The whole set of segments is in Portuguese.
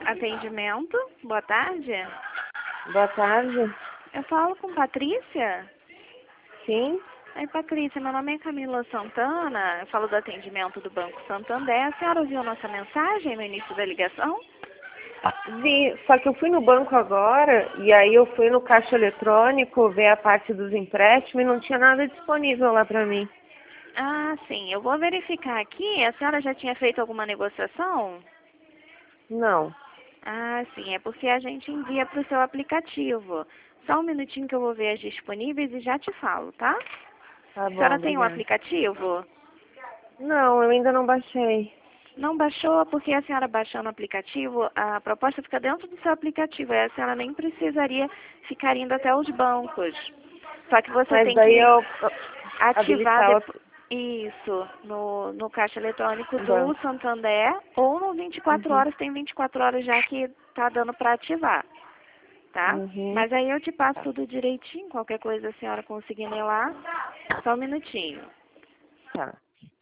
Atendimento, boa tarde. Boa tarde. Eu falo com Patrícia? Sim. Oi, Patrícia, meu nome é Camila Santana, eu falo do atendimento do Banco Santander. A senhora ouviu nossa mensagem no início da ligação? Vi, só que eu fui no banco agora e aí eu fui no caixa eletrônico ver a parte dos empréstimos e não tinha nada disponível lá para mim. Ah, sim, eu vou verificar aqui. A senhora já tinha feito alguma negociação? Não. Ah, sim, é porque a gente envia para o seu aplicativo. Só um minutinho que eu vou ver as disponíveis e já te falo, tá? Tá A bom, senhora tem um obrigada. aplicativo? Não, eu ainda não baixei. Não baixou, porque a senhora baixando o aplicativo, a proposta fica dentro do seu aplicativo. Aí a senhora nem precisaria ficar indo até os bancos. Só que você Mas tem daí que eu ativar habilitar isso no caixa eletrônico o do banco. Santander ou no 24 Uhum. horas, tem 24 horas já que tá dando para ativar, tá? Uhum. Mas aí eu te passo Tá. tudo direitinho, qualquer coisa a senhora conseguindo ir lá. Só um minutinho. Tá.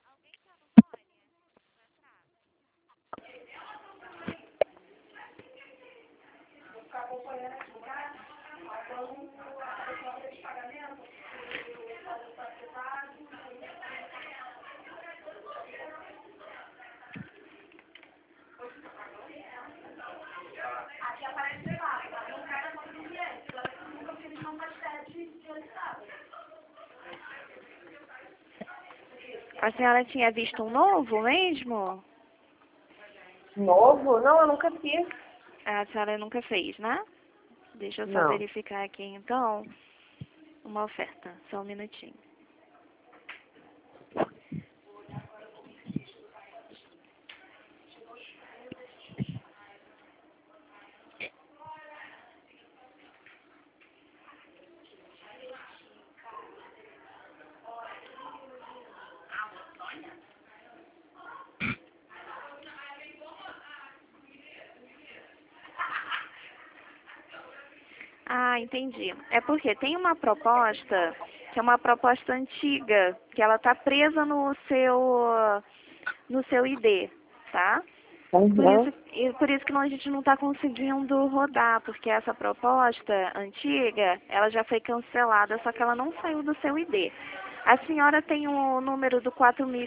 A senhora tinha visto um novo mesmo? Novo? Não, eu nunca fiz. A senhora nunca fez, né? Deixa eu só Não. verificar aqui então uma oferta. Só um minutinho. Ah, entendi. É porque tem uma proposta, que é uma proposta antiga, que ela está presa no seu ID, tá? Uhum. Por isso que a gente não está conseguindo rodar, porque essa proposta antiga, ela já foi cancelada, só que ela não saiu do seu ID. A senhora tem o número do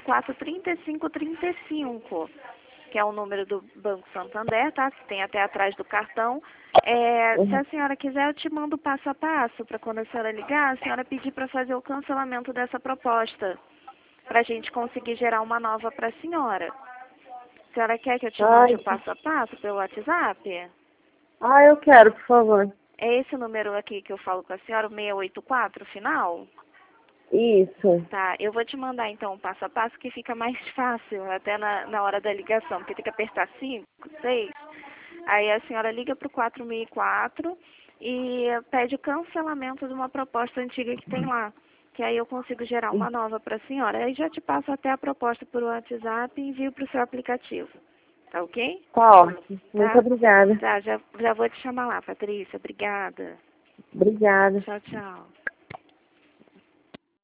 4004-3535, que é o número do Banco Santander, tá? Que tem até atrás do cartão. Se Uhum. a senhora quiser, eu te mando passo a passo para quando a senhora ligar, a senhora pedir para fazer o cancelamento dessa proposta, para a gente conseguir gerar uma nova para a senhora. A senhora quer que eu te mande Ai, o passo a passo pelo WhatsApp? eu quero, por favor. É esse número aqui que eu falo com a senhora, o 684, final? Isso. Tá, eu vou te mandar então o passo a passo que fica mais fácil até na hora da ligação, porque tem que apertar 5, 6. Aí a senhora liga para o 4004 e pede o cancelamento de uma proposta antiga que tem lá. Que aí eu consigo gerar uma nova para a senhora. Aí já te passo até a proposta por WhatsApp e envio para o seu aplicativo. Tá ok? Tá ótimo. Muito Tá? obrigada. Tá, já vou te chamar lá, Patrícia. Obrigada. Obrigada. Tchau, tchau.